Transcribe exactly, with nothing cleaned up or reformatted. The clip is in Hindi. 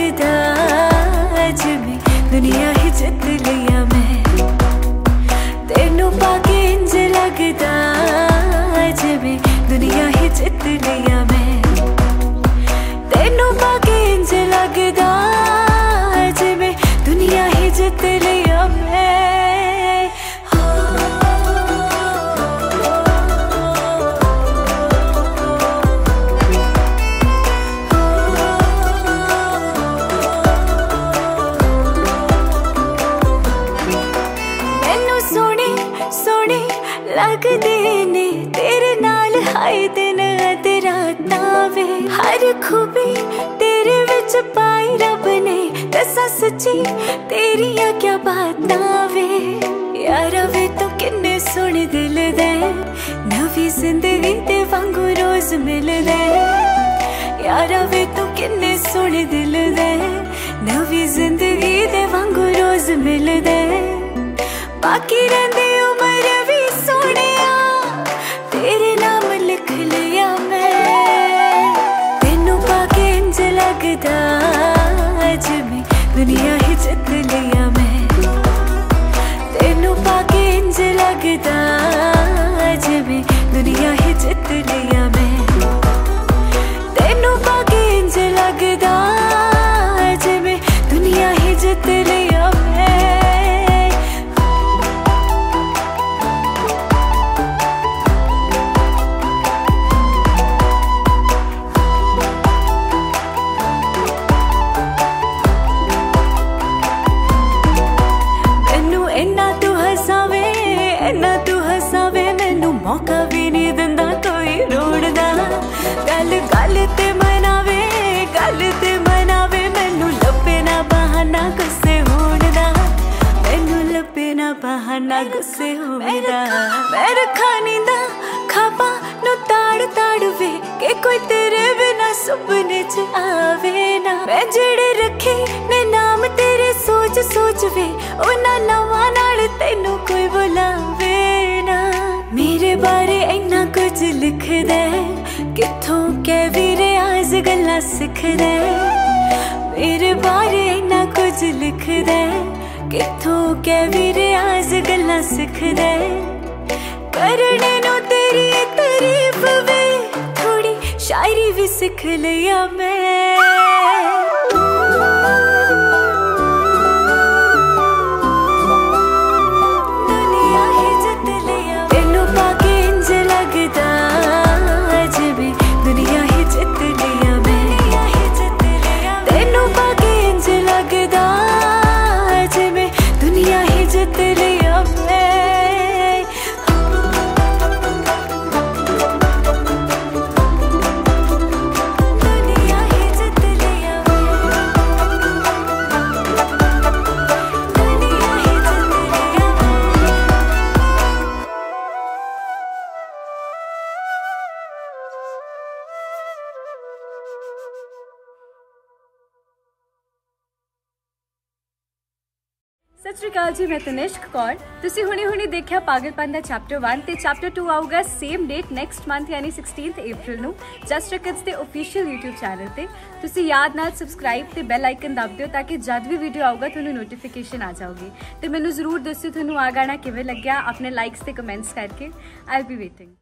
लगदा जिवें दुनिया ही जित लिया मैं, तेनू पाके इंज लगदा जिवें दुनिया ही जित लिया मैं, तेनू पाके इंज लगदा जिवें दुनिया ही जित लिया मैं। लगदे ने तेरे नाल हाय दिन अते रातां वे, हर खूबी तेरे विच पाई रब ने, दसा सच्ची तेरियां क्या बातां वे। यारा वे तू किन्ने सोहणे दिल दे, नवी जिंदगी दे वांगू रोज मिलदे। यारा वे तू किन्ने सोहणे दिल दे, नवी जिंदगी दे वांगू रोज मिलदे। बाकी रहिंदी उमर भी सोहणिया तेरे नाम लिख लिया मैं, तेनू पाके इंज लगदा जिवें दुनिया ही जित लिया मैं, तेनू पाके इंज लगदा जिवें दुनिया ही जित लिया मैं, तेनू पाके इंज लगदा जिवें दुनिया ही जित लिया मैं। इन्ना तू हसावे मैनू मौका भी नहीं दिंदा कोई रोड़दा, गल गल ते मनावे गल ते मनावे, मैनू लब्बे ना बहाना गुस्से होण दा, मैनू लब्बे ना बहाना गुस्से होण दा। मैं रखा नींदा खाबा नू ताड़ ताड़ वे, के कोई तेरे बिना सुपने च आवे ना, मैं जेड़े रखे ने नाम तेरे सोच सोच वे, उन्हां नावां नाल तैनू कोई बुलावे ना। मेरे बारे इन्ना कुछ लिखदे, कित्थों कै भी रियाज गल्लां सिखदे, मेरे बारे इन्ना कुछ लिखदे, कित्थों कै भी रियाज गल्लां सिखदे। करने नू तेरी तारीफ वे, थोड़ी शायरी भी सिख लिया मैं। सत श्री अकाल जी, मैं तनिष्क कौर। तुसी हुणे हुणे देखिया पागलपन दा चैप्टर वन ते चैप्टर टू आऊगा सेम डेट नैक्सट मंथ यानी सिक्सटीनथ अप्रैल नू जस्ट रिकट्स दे ऑफिशियल यूट्यूब चैनल ते। तुसी याद नाल सबसक्राइब ते बैल आइकन दब दिओ ताकि जद भी वीडियो आऊगा तुहानू नोटिफिकेशन आ जाऊगी। ते मैनू जरूर दस्सिओ तुहानू आ गाना किवें लग्गिया अपने लाइक्स ते कमेंट्स करके। I will be waiting.